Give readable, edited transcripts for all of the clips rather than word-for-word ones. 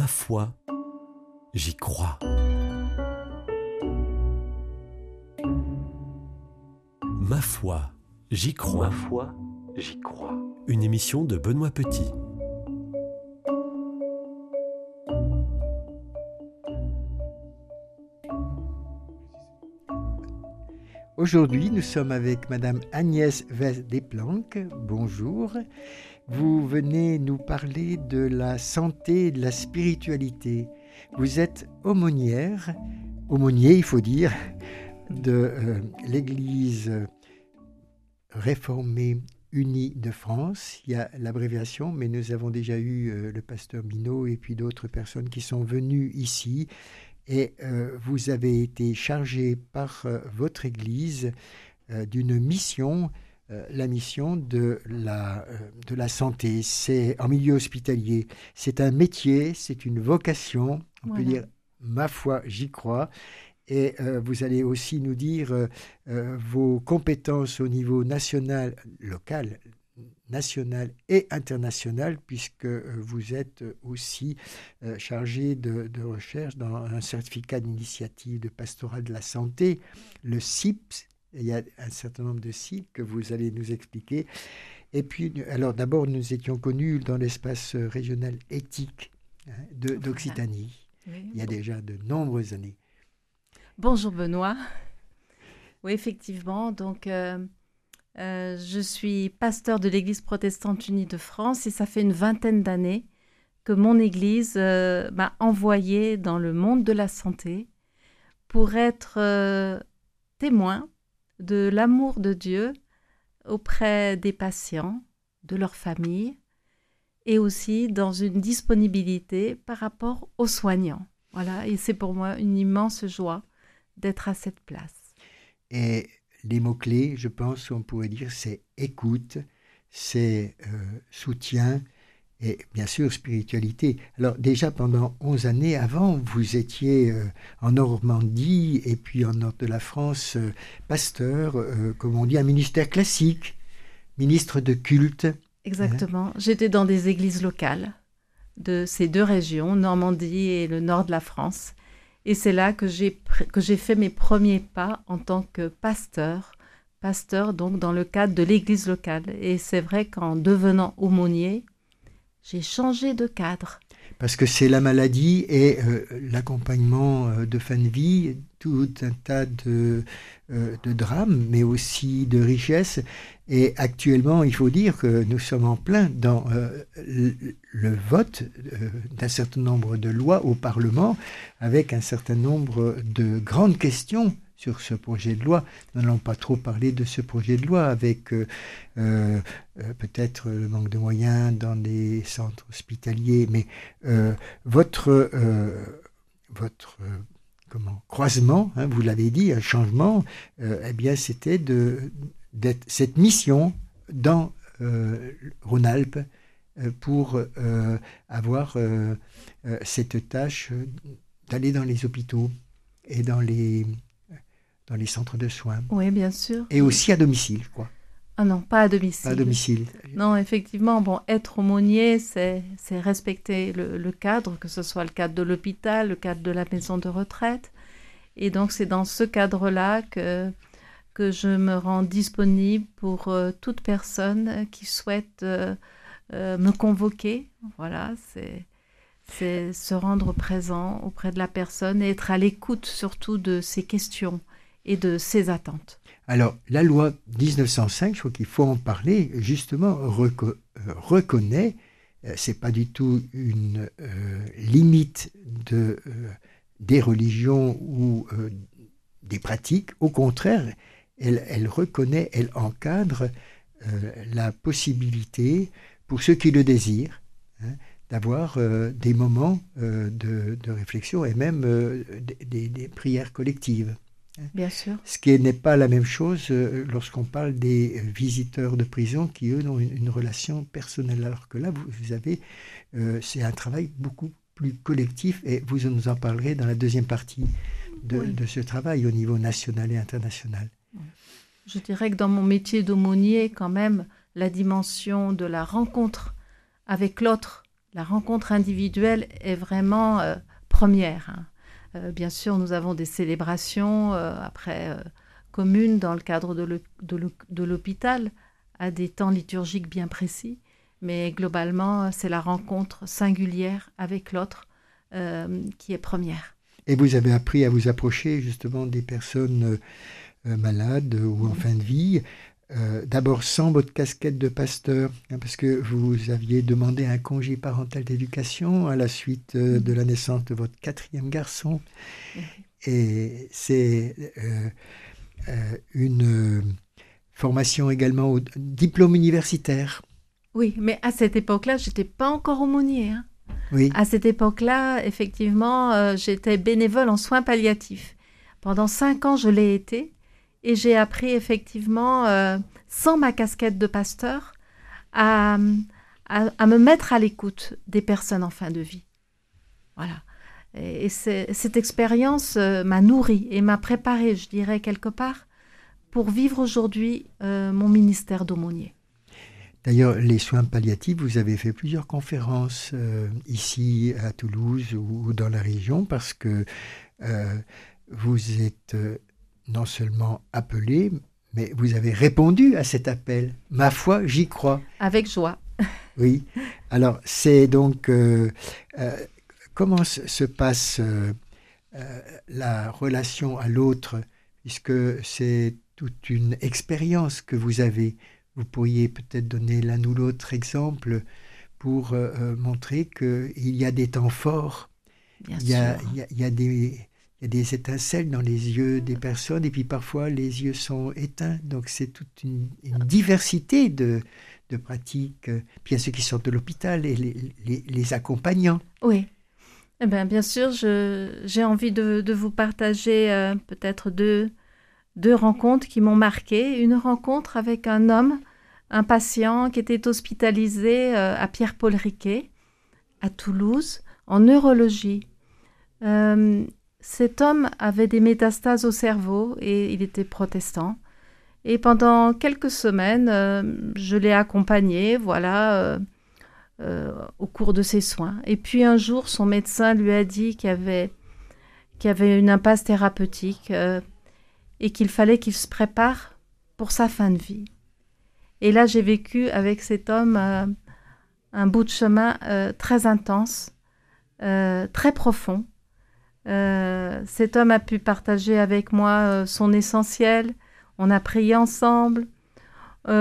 Ma foi, j'y crois. Ma foi, j'y crois. Ma foi, j'y crois. Une émission de Benoît Petit. Aujourd'hui, nous sommes avec Madame Agnès West-Desplanques. Bonjour. Vous venez nous parler de la santé et de la spiritualité. Vous êtes aumônier, il faut dire, de l'Église réformée unie de France. Il y a l'abréviation, mais nous avons déjà eu le pasteur Binot et puis d'autres personnes qui sont venues ici. Et vous avez été chargé par votre Église d'une mission, la mission de la santé. C'est en milieu hospitalier. C'est un métier, c'est une vocation. On peut dire, ma foi, j'y crois. Et vous allez aussi nous dire vos compétences au niveau national, local, national et international, puisque vous êtes aussi chargé de recherche dans un certificat d'initiative de pastorat de la santé, le CIPS. Il y a un certain nombre de CIPS que vous allez nous expliquer. Et puis, alors d'abord, nous étions connus dans l'espace régional éthique d'Occitanie, oui. Il y a déjà de nombreuses années. Bonjour Benoît. Oui, effectivement, donc je suis pasteur de l'Église protestante unie de France et ça fait une vingtaine d'années que mon Église m'a envoyée dans le monde de la santé pour être témoin de l'amour de Dieu auprès des patients, de leurs familles et aussi dans une disponibilité par rapport aux soignants. Voilà, et c'est pour moi une immense joie d'être à cette place. Et les mots-clés, je pense qu'on pourrait dire, c'est écoute, c'est soutien et bien sûr spiritualité. Alors déjà pendant 11 années avant, vous étiez en Normandie et puis en nord de la France, pasteur, comme on dit, un ministère classique, ministre de culte. Exactement, j'étais dans des églises locales de ces deux régions, Normandie et le nord de la France. Et c'est là que j'ai fait mes premiers pas en tant que pasteur donc dans le cadre de l'église locale. Et c'est vrai qu'en devenant aumônier, j'ai changé de cadre. Parce que c'est la maladie et l'accompagnement de fin de vie, tout un tas de drames, mais aussi de richesses. Et actuellement, il faut dire que nous sommes en plein dans le vote d'un certain nombre de lois au Parlement, avec un certain nombre de grandes questions sur ce projet de loi. Nous n'allons pas trop parler de ce projet de loi, avec peut-être le manque de moyens dans les centres hospitaliers, mais votre croisement, vous l'avez dit, un changement, eh bien c'était d'être cette mission dans Rhône-Alpes pour avoir cette tâche d'aller dans les hôpitaux et dans les centres de soins. Oui, bien sûr. Et aussi à domicile, je crois. Ah non, pas à domicile. Pas à domicile. Non, effectivement, être aumônier, c'est respecter le cadre, que ce soit le cadre de l'hôpital, le cadre de la maison de retraite. Et donc, c'est dans ce cadre-là que je me rends disponible pour toute personne qui souhaite me convoquer. Voilà, c'est se rendre présent auprès de la personne et être à l'écoute surtout de ses questions et de ses attentes. Alors, la loi 1905, je crois qu'il faut en parler, justement, reconnaît, c'est pas du tout une limite des religions ou des pratiques. Au contraire, elle reconnaît, elle encadre la possibilité, pour ceux qui le désirent, d'avoir des moments de réflexion et même des prières collectives. Bien sûr. Ce qui n'est pas la même chose lorsqu'on parle des visiteurs de prison qui, eux, ont une relation personnelle. Alors que là, vous avez, c'est un travail beaucoup plus collectif et vous nous en parlerez dans la deuxième partie de ce travail au niveau national et international. Je dirais que dans mon métier d'aumônier, quand même, la dimension de la rencontre avec l'autre, La rencontre individuelle est vraiment première. Bien sûr, nous avons des célébrations communes dans le cadre de l'hôpital, à des temps liturgiques bien précis. Mais globalement, c'est la rencontre singulière avec l'autre qui est première. Et vous avez appris à vous approcher justement des personnes malades ou en fin de vie, d'abord sans votre casquette de pasteur, parce que vous aviez demandé un congé parental d'éducation à la suite de la naissance de votre 4e garçon. Et c'est une formation également au diplôme universitaire. Oui, mais à cette époque-là, je n'étais pas encore aumônier. Oui. À cette époque-là, effectivement, j'étais bénévole en soins palliatifs. Pendant 5 ans, je l'ai été et j'ai appris effectivement, sans ma casquette de pasteur, à me mettre à l'écoute des personnes en fin de vie. Voilà. Et cette expérience m'a nourrie et m'a préparée, je dirais, quelque part, pour vivre aujourd'hui mon ministère d'aumônier. D'ailleurs, les soins palliatifs, vous avez fait plusieurs conférences ici à Toulouse ou dans la région parce que vous êtes non seulement appelé, mais vous avez répondu à cet appel. Ma foi, j'y crois. Avec joie. Oui. Alors, c'est donc... comment se passe la relation à l'autre, puisque c'est toute une expérience que vous avez. Vous pourriez peut-être donner l'un ou l'autre exemple pour montrer qu'il y a des temps forts, il y a des étincelles dans les yeux des personnes, et puis parfois les yeux sont éteints. Donc c'est toute une diversité de pratiques. Puis il y a ceux qui sortent de l'hôpital et les accompagnants. Oui. Eh bien sûr, j'ai envie de vous partager peut-être deux rencontres qui m'ont marquée. Une rencontre avec un homme, un patient qui était hospitalisé à Pierre-Paul Riquet, à Toulouse, en neurologie. Cet homme avait des métastases au cerveau et il était protestant. Et pendant quelques semaines, je l'ai accompagné, au cours de ses soins. Et puis un jour, son médecin lui a dit qu'il y avait une impasse thérapeutique et qu'il fallait qu'il se prépare pour sa fin de vie. Et là, j'ai vécu avec cet homme un bout de chemin très intense, très profond. Cet homme a pu partager avec moi son essentiel. On a prié ensemble. Il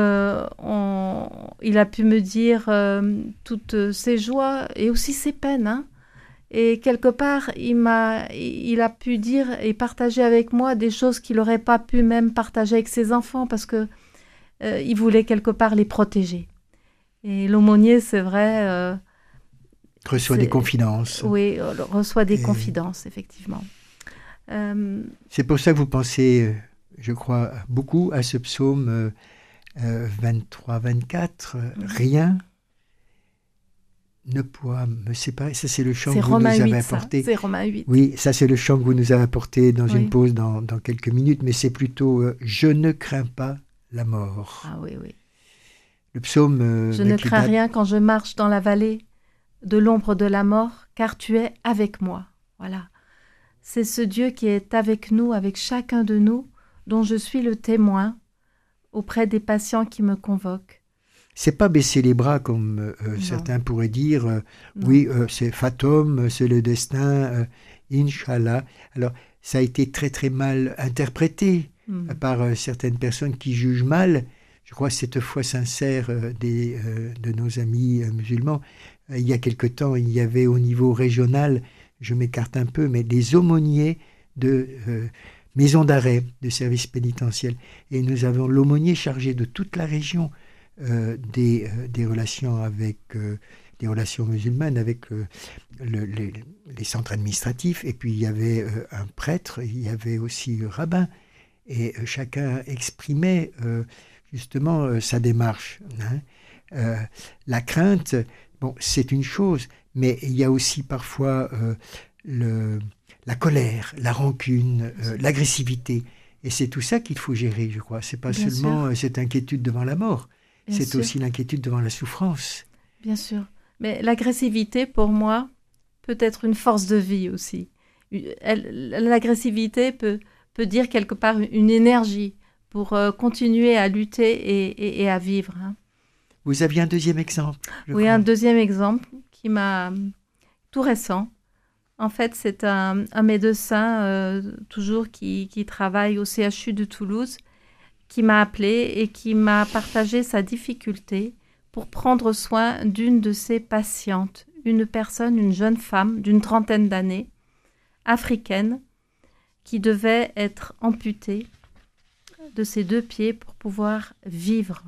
a pu me dire toutes ses joies et aussi ses peines. Et quelque part, il a pu dire et partager avec moi des choses qu'il n'aurait pas pu même partager avec ses enfants parce que il voulait quelque part les protéger. Et l'aumônier, c'est vrai... reçoit des confidences. Oui, reçoit des confidences, effectivement. C'est pour ça que vous pensez, je crois, beaucoup à ce psaume 23-24, rien ne pourra me séparer. Ça, c'est le chant que vous nous avez apporté. C'est Romains 8. Oui, ça, c'est le chant que vous nous avez apporté dans une pause dans quelques minutes, mais c'est plutôt « Je ne crains pas la mort ». Ah oui, oui. Le psaume... Je ne crains rien quand je marche dans la vallée de l'ombre de la mort, car tu es avec moi. Voilà. C'est ce Dieu qui est avec nous, avec chacun de nous, dont je suis le témoin auprès des patients qui me convoquent. C'est pas baisser les bras comme certains pourraient dire. Oui, c'est fatum, c'est le destin, Inch'Allah. Alors, ça a été très très mal interprété par certaines personnes qui jugent mal. Je crois cette foi sincère de nos amis musulmans. Il y a quelque temps, il y avait au niveau régional, je m'écarte un peu, mais des aumôniers de maisons d'arrêt, de services pénitentiels. Et nous avons l'aumônier chargé de toute la région des relations avec des relations musulmanes avec les centres administratifs. Et puis il y avait un prêtre, il y avait aussi le rabbin. Et chacun exprimait justement sa démarche. La crainte, bon, c'est une chose, mais il y a aussi parfois la colère, la rancune, l'agressivité. Et c'est tout ça qu'il faut gérer, je crois. C'est pas seulement cette inquiétude devant la mort, c'est aussi l'inquiétude devant la souffrance. Bien sûr. Mais l'agressivité, pour moi, peut être une force de vie aussi. L'agressivité peut dire quelque part une énergie pour continuer à lutter et à vivre. Hein. Vous aviez un deuxième exemple? Oui, un deuxième exemple qui m'a tout récent. En fait, c'est un médecin toujours qui travaille au CHU de Toulouse qui m'a appelé et qui m'a partagé sa difficulté pour prendre soin d'une de ses patientes, une jeune femme d'une 30aine d'années, africaine, qui devait être amputée de ses 2 pieds pour pouvoir vivre.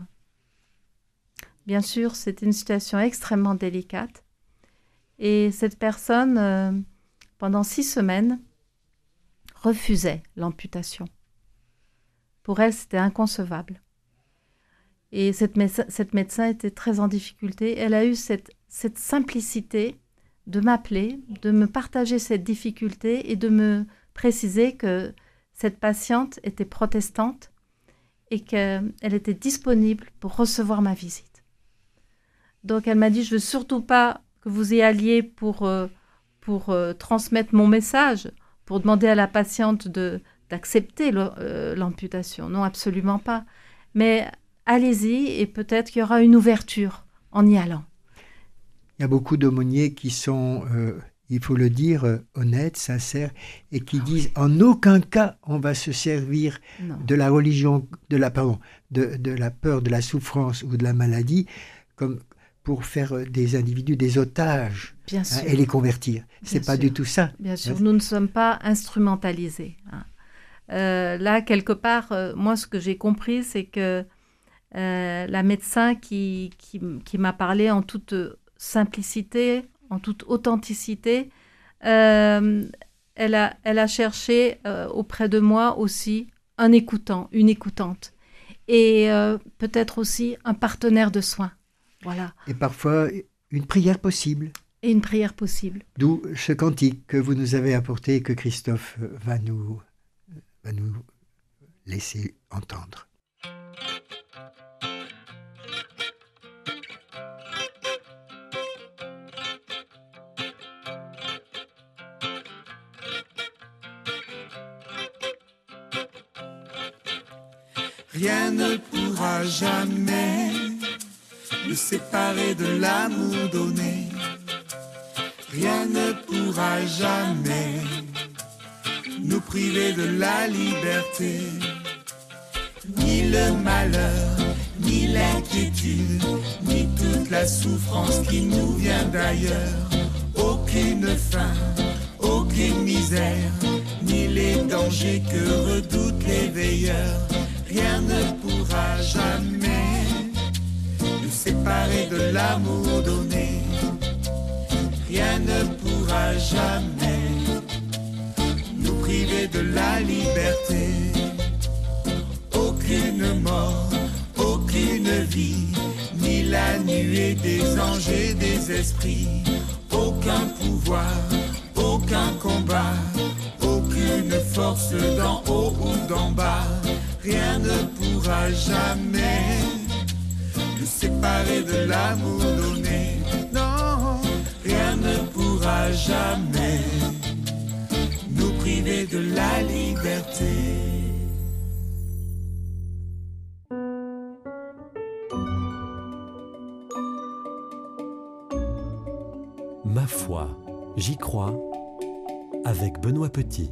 Bien sûr, c'était une situation extrêmement délicate. Et cette personne, pendant 6 semaines, refusait l'amputation. Pour elle, c'était inconcevable. Et cette médecin était très en difficulté. Elle a eu cette simplicité de m'appeler, de me partager cette difficulté et de me préciser que cette patiente était protestante et qu'elle était disponible pour recevoir ma visite. Donc elle m'a dit, je ne veux surtout pas que vous y alliez pour transmettre mon message, pour demander à la patiente d'accepter l'amputation. Non, absolument pas. Mais allez-y et peut-être qu'il y aura une ouverture en y allant. Il y a beaucoup d'aumôniers qui sont, il faut le dire, honnêtes, sincères, et qui disent en aucun cas on va se servir de la religion, de la peur, de la souffrance ou de la maladie comme pour faire des individus des otages et les convertir. C'est pas du tout ça. Bien sûr, nous ne sommes pas instrumentalisés. Hein. Là, quelque part, moi, ce que j'ai compris, c'est que la médecin qui m'a parlé en toute simplicité, en toute authenticité, elle a cherché auprès de moi aussi un écoutant, une écoutante, et peut-être aussi un partenaire de soins. Voilà. Et parfois, une prière possible. Et une prière possible. D'où ce cantique que vous nous avez apporté et que Christophe va nous laisser entendre. Rien ne pourra jamais nous séparer de l'amour donné. Rien ne pourra jamais nous priver de la liberté. Ni le malheur, ni l'inquiétude, ni toute la souffrance qui nous vient d'ailleurs. Aucune faim, aucune misère, ni les dangers que redoutent les veilleurs. Rien ne pourra jamais nous séparer de l'amour donné. Rien ne pourra jamais nous priver de la liberté. Aucune mort, aucune vie, ni la nuée des anges et des esprits. Aucun pouvoir, aucun combat, aucune force d'en haut ou d'en bas. Rien ne pourra jamais nous séparer de l'amour donné. Non, rien ne pourra jamais nous priver de la liberté. Ma foi, j'y crois, avec Benoît Petit.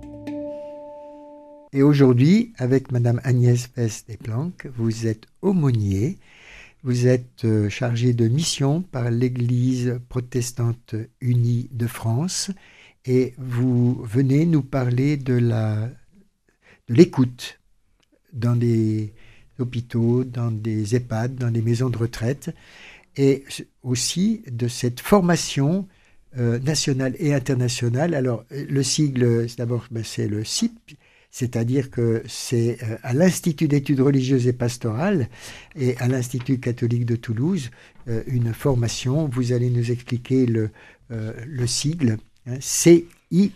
Et aujourd'hui, avec Madame Agnès Pes-Desplanques, vous êtes aumônier, vous êtes chargé de mission par l'Église protestante unie de France et vous venez nous parler de l'écoute dans des hôpitaux, dans des EHPAD, dans des maisons de retraite et aussi de cette formation nationale et internationale. Alors, le sigle, d'abord, c'est le CIP, c'est-à-dire que c'est à l'Institut d'études religieuses et pastorales et à l'Institut catholique de Toulouse une formation. Vous allez nous expliquer le sigle, hein, CIPS,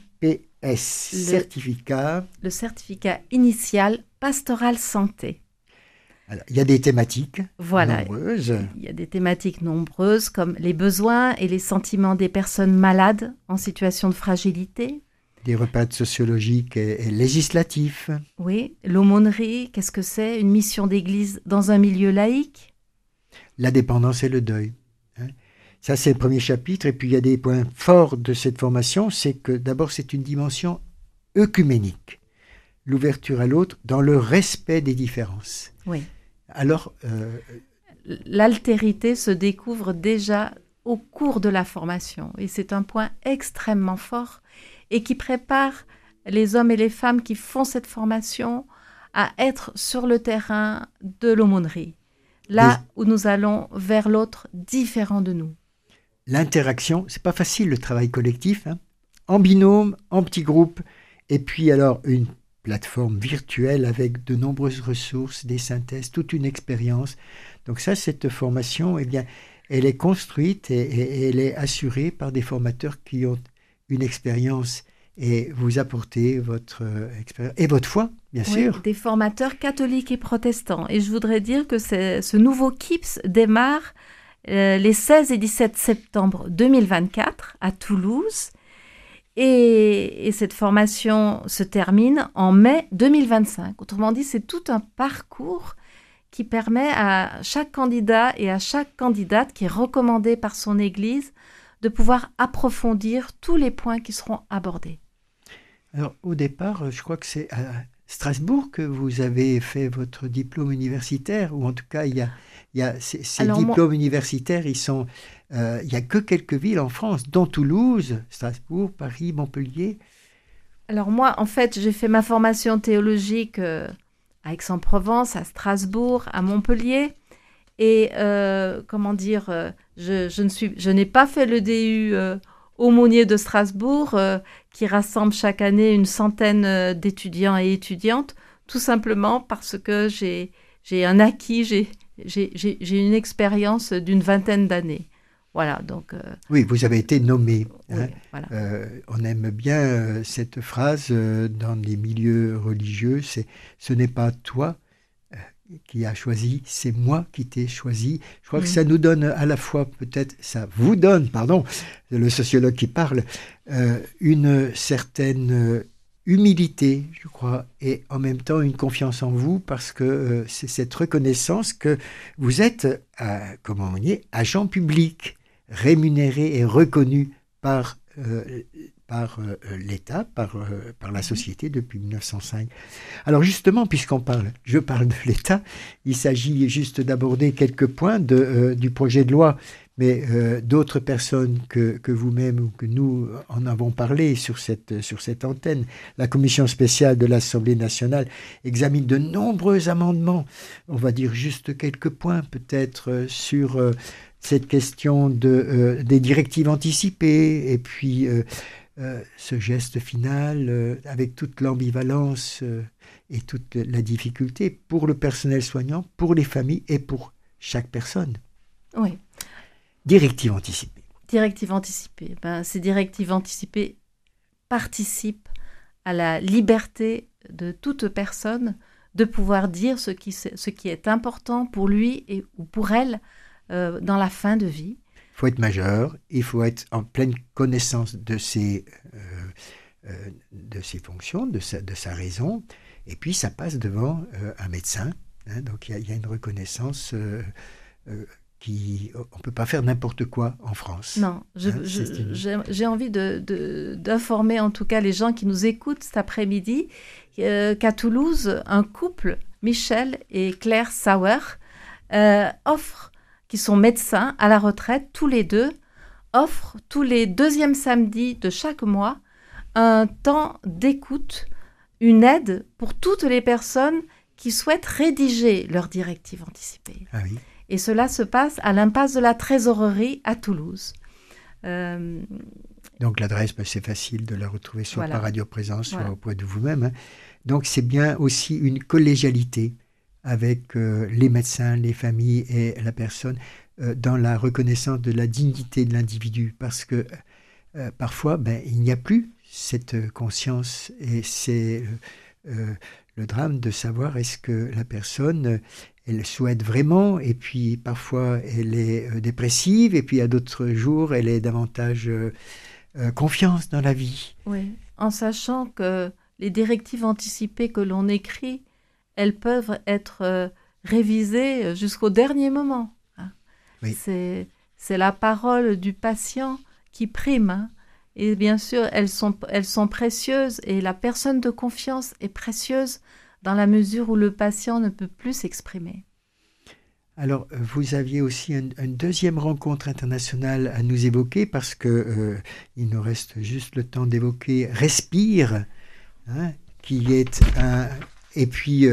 certificat. Le certificat initial pastoral santé. Alors, il y a des thématiques Voilà. nombreuses. Il y a des thématiques nombreuses comme les besoins et les sentiments des personnes malades en situation de fragilité. Des repas sociologiques et législatifs. Oui, l'aumônerie, qu'est-ce que c'est? Une mission d'église dans un milieu laïque. La dépendance et le deuil. Ça, c'est le premier chapitre. Et puis, il y a des points forts de cette formation. C'est que d'abord, c'est une dimension œcuménique. L'ouverture à l'autre dans le respect des différences. Oui. Alors, l'altérité se découvre déjà au cours de la formation. Et c'est un point extrêmement fort et qui prépare les hommes et les femmes qui font cette formation à être sur le terrain de l'aumônerie, là où nous allons vers l'autre différent de nous. L'interaction, c'est pas facile le travail collectif, en binôme, en petits groupes, et puis alors une plateforme virtuelle avec de nombreuses ressources, des synthèses, toute une expérience. Donc ça, cette formation, eh bien, elle est construite et elle est assurée par des formateurs qui ont une expérience et vous apportez votre expérience et votre foi, bien sûr. Des formateurs catholiques et protestants. Et je voudrais dire que ce nouveau KIPS démarre les 16 et 17 septembre 2024 à Toulouse. Et cette formation se termine en mai 2025. Autrement dit, c'est tout un parcours qui permet à chaque candidat et à chaque candidate qui est recommandé par son Église de pouvoir approfondir tous les points qui seront abordés. Alors, au départ, je crois que c'est à Strasbourg que vous avez fait votre diplôme universitaire, ou en tout cas, il y a ces diplômes universitaires, il n'y a que quelques villes en France, dont Toulouse, Strasbourg, Paris, Montpellier. Alors moi, en fait, j'ai fait ma formation théologique à Aix-en-Provence, à Strasbourg, à Montpellier. Et je n'ai pas fait le DU aumônier de Strasbourg, qui rassemble chaque année une centaine d'étudiants et étudiantes, tout simplement parce que j'ai un acquis, j'ai une expérience d'une vingtaine d'années. Voilà, donc... Oui, vous avez été nommé. Oui, voilà. On aime bien cette phrase dans les milieux religieux, c'est « ce n'est pas toi qui as choisi, c'est moi qui t'ai choisi ». Je crois que ça nous donne à la fois, peut-être, ça vous donne, pardon, le sociologue qui parle, une certaine humilité, je crois, et en même temps une confiance en vous, parce que c'est cette reconnaissance que vous êtes, comment on dit, agent public, rémunéré et reconnu par l'État, par la société depuis 1905. Alors justement, je parle de l'État, il s'agit juste d'aborder quelques points du projet de loi, mais d'autres personnes que vous-même ou que nous en avons parlé sur cette antenne. La commission spéciale de l'Assemblée nationale examine de nombreux amendements. On va dire juste quelques points peut-être sur cette question des directives anticipées et puis ce geste final avec toute l'ambivalence et toute la difficulté pour le personnel soignant, pour les familles et pour chaque personne. Oui. Directives anticipées. Directives anticipées. Ces directives anticipées participent à la liberté de toute personne de pouvoir dire ce qui est important pour lui ou pour elle dans la fin de vie. Il faut être majeur, il faut être en pleine connaissance de ses fonctions, de sa raison, et puis ça passe devant un médecin. Donc il y a une reconnaissance on ne peut pas faire n'importe quoi en France. Non, j'ai envie d'informer en tout cas les gens qui nous écoutent cet après-midi qu'à Toulouse, un couple, Michel et Claire Sauer, qui sont médecins à la retraite, tous les deux, offrent tous les deuxièmes samedis de chaque mois un temps d'écoute, une aide pour toutes les personnes qui souhaitent rédiger leur directive anticipée. Ah oui. Et cela se passe à l'impasse de la Trésorerie à Toulouse. Donc l'adresse, c'est facile de la retrouver soit par Radio Présence, soit auprès de vous-même. Donc c'est bien aussi une collégialité avec les médecins, les familles et la personne dans la reconnaissance de la dignité de l'individu. Parce que parfois, il n'y a plus cette conscience et c'est le drame de savoir est-ce que la personne, elle souhaite vraiment, et puis parfois elle est dépressive, et puis à d'autres jours, elle est davantage confiance dans la vie. Oui, en sachant que les directives anticipées que l'on écrit, elles peuvent être révisées jusqu'au dernier moment. Hein. Oui. C'est la parole du patient qui prime. Hein. Et bien sûr, elles sont précieuses, et la personne de confiance est précieuse dans la mesure où le patient ne peut plus s'exprimer. Alors, vous aviez aussi une deuxième rencontre internationale à nous évoquer, parce que il nous reste juste le temps d'évoquer Respire, hein, qui est un... Et puis,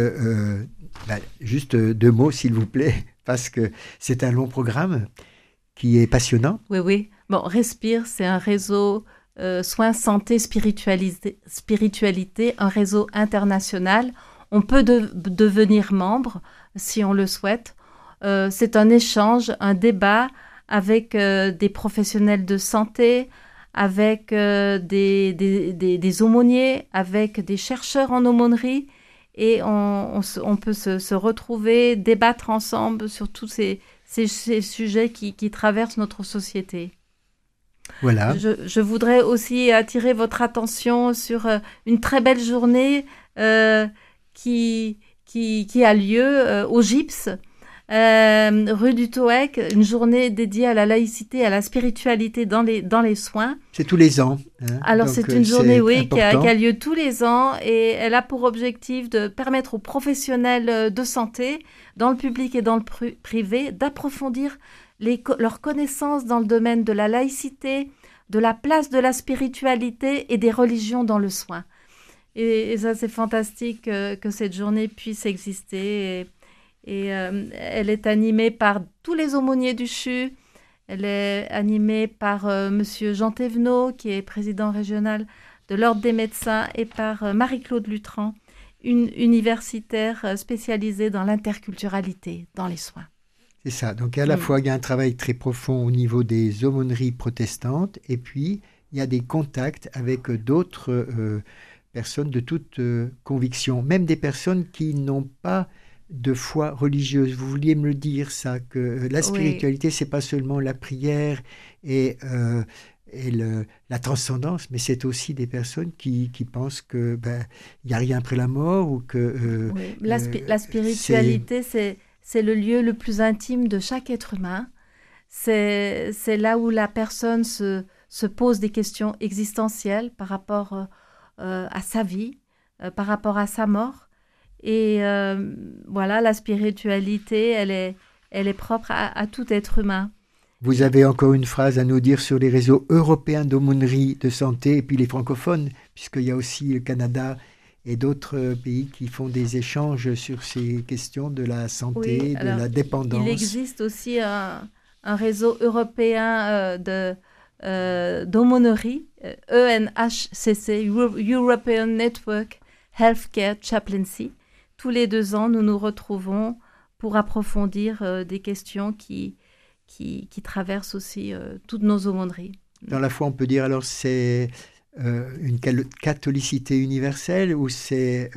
juste 2 mots, s'il vous plaît, parce que c'est un long programme qui est passionnant. Oui, oui. Bon, Respire, c'est un réseau soins, santé, spiritualité, un réseau international. On peut devenir membre si on le souhaite. C'est un échange, un débat avec des professionnels de santé, avec des aumôniers, avec des chercheurs en aumônerie. Et on peut se retrouver, débattre ensemble sur tous ces sujets qui traversent notre société. Voilà. Je voudrais aussi attirer votre attention sur une très belle journée qui a lieu au GIPS, rue du Toec, une journée dédiée à la laïcité, à la spiritualité dans les soins. C'est tous les ans. Hein. Alors donc, c'est une journée, oui, qui important. a lieu tous les ans, et elle a pour objectif de permettre aux professionnels de santé, dans le public et dans le privé, d'approfondir leurs connaissances dans le domaine de la laïcité, de la place de la spiritualité et des religions dans le soin. Et ça, c'est fantastique que cette journée puisse exister. Et elle est animée par tous les aumôniers du CHU. Elle est animée par Monsieur Jean Thévenot, qui est président régional de l'Ordre des médecins, et par Marie-Claude Lutran, une universitaire spécialisée dans l'interculturalité dans les soins. C'est ça. Donc, à la fois, il y a un travail très profond au niveau des aumôneries protestantes, et puis, il y a des contacts avec d'autres personnes de toute conviction, même des personnes qui n'ont pas de foi religieuse. Vous vouliez me le dire, ça, que la spiritualité, oui, c'est pas seulement la prière et la transcendance, mais c'est aussi des personnes qui pensent que y a rien après la mort, ou que... oui. La spiritualité, c'est le lieu le plus intime de chaque être humain. C'est là où la personne se pose des questions existentielles par rapport à sa vie, par rapport à sa mort. Et voilà, la spiritualité, elle est propre à tout être humain. Vous avez encore une phrase à nous dire sur les réseaux européens d'aumônerie de santé, et puis les francophones, puisqu'il y a aussi le Canada et d'autres pays qui font des échanges sur ces questions de la santé, oui, de la dépendance. Il existe aussi un réseau européen d'aumônerie, ENHCC, European Network Healthcare Chaplaincy. Tous les 2 ans, nous nous retrouvons pour approfondir des questions qui traversent aussi toutes nos aumôneries. Dans la foi, on peut dire alors c'est une catholicité universelle, ou c'est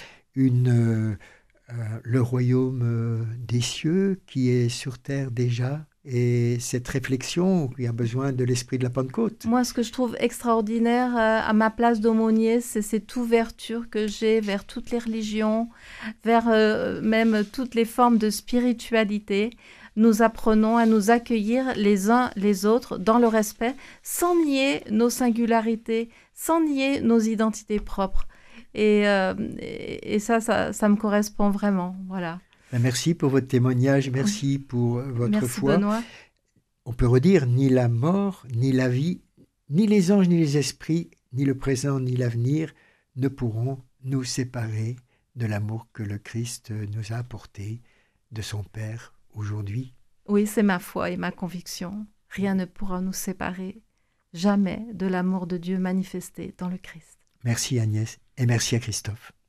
le royaume des cieux qui est sur terre déjà, et cette réflexion où il y a besoin de l'esprit de la Pentecôte. Moi, ce que je trouve extraordinaire à ma place d'aumônier, c'est cette ouverture que j'ai vers toutes les religions, vers même toutes les formes de spiritualité. Nous apprenons à nous accueillir les uns les autres dans le respect, sans nier nos singularités, sans nier nos identités propres. Et ça me correspond vraiment, voilà. Merci pour votre témoignage, merci pour votre foi. Benoît. On peut redire, ni la mort, ni la vie, ni les anges, ni les esprits, ni le présent, ni l'avenir ne pourront nous séparer de l'amour que le Christ nous a apporté de son Père aujourd'hui. Oui, c'est ma foi et ma conviction. Rien ne pourra nous séparer jamais de l'amour de Dieu manifesté dans le Christ. Merci Agnès, et merci à Christophe.